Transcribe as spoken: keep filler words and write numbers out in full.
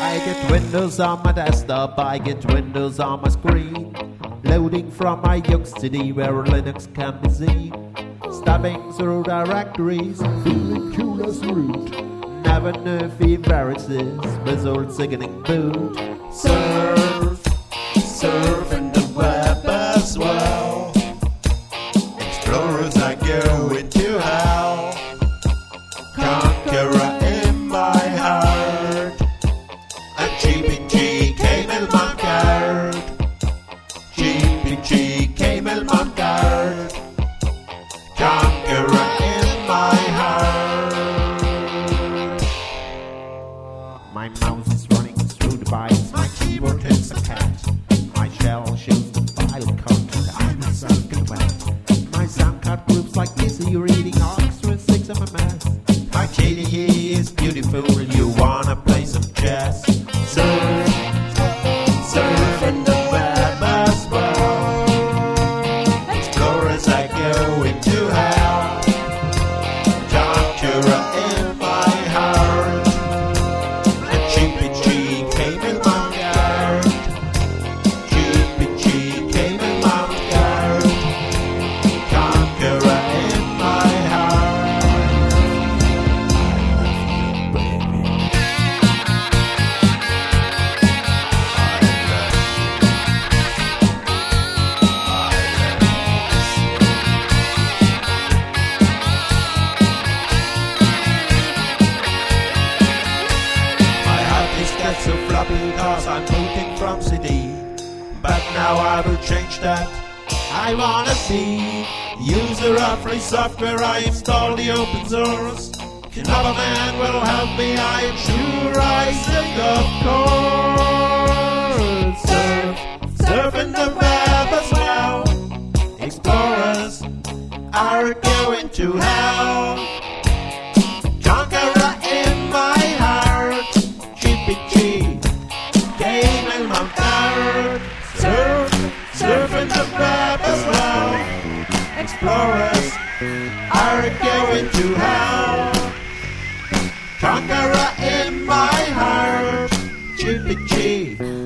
I get windows on my desktop, I get windows on my screen. Loading from my Young City where Linux can be seen. Stabbing through directories, feeling cool as root. Never nerfy viruses, with old sickening boot. Surf, surf in the web as well. Explorers I go into hell. Conqueror in my heart. A G P G Camel Monkard. G P G Camel Monkard. Conqueror in my heart. My mouse is running through the bytes, my keyboard hits a cat. My shell shows the file content, I'm a sunken wet. My sound card groups like Dizzy reading Oxford six M M S. My K D E is beautiful, you wanna play some chess. Surf, surf in the web as well. Explorers I go into hell. Conqueror in my heart. A G P G Camel Monkard. G P G Camel Monkard. Conqueror in my heart. Baby. My hard disk gets so floppy cause I'm booting from C D. But now I will change that. I wanna see user of free software. I install the open source. Another man will help me, I am sure I think of course. Surf, surf in the web as well. Explorers are going to hell. Conqueror in my heart. G P G, Camel Monkard. Surf, surf in the web as well. Explorers are going to hell. Conqueror in my heart. G P G,